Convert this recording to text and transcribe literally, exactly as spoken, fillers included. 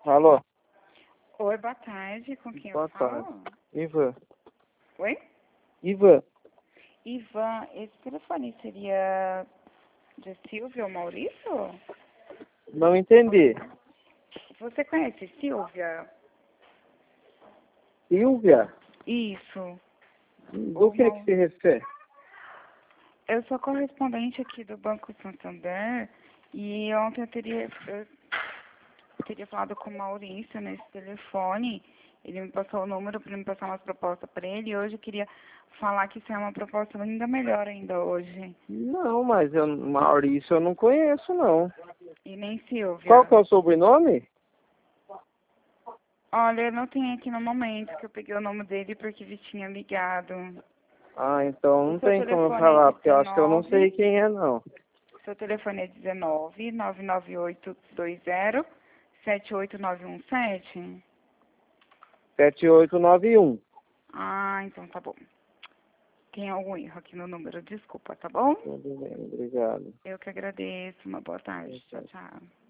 Alô? Oi, boa tarde. Com quem Boa eu falo? tarde. Ivan. Oi? Ivan. Ivan, esse telefone seria de Silvia ou Maurício? Não entendi. Você conhece Silvia? Silvia? Isso. Do Ou que Mau- que se refere? Eu sou correspondente aqui do Banco Santander e ontem eu teria, eu teria falado com o Maurício nesse telefone. Ele me passou o número para me passar umas propostas para ele e hoje eu queria falar que isso é uma proposta ainda melhor ainda hoje. Não, mas eu, Maurício eu não conheço, não. E nem Silvia. Qual que é o sobrenome? Olha, eu não tenho aqui no momento que eu peguei o nome dele porque ele tinha ligado. Ah, então não O seu tem como eu telefone é falar, porque eu acho que eu não sei dezenove, quem é, não. seu telefone é dezenove, nove nove oito dois zero, sete oito nove um sete? sete oito nove um. Ah, então tá bom. Tem algum erro aqui no número, desculpa, tá bom? Tudo bem, obrigado. Eu que agradeço, uma boa tarde. Tchau, tchau.